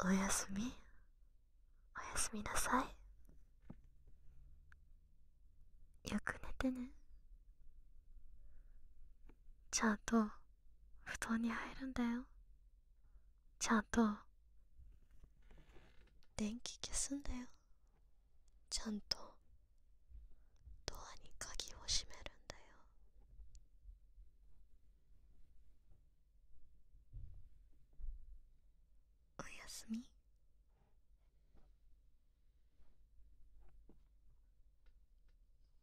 おやすみ、おやすみなさい。よく寝てね。ちゃんと布団に入るんだよ。ちゃんと電気消すんだよ。ちゃんとドアに鍵を閉めるんだよ。おやすみ。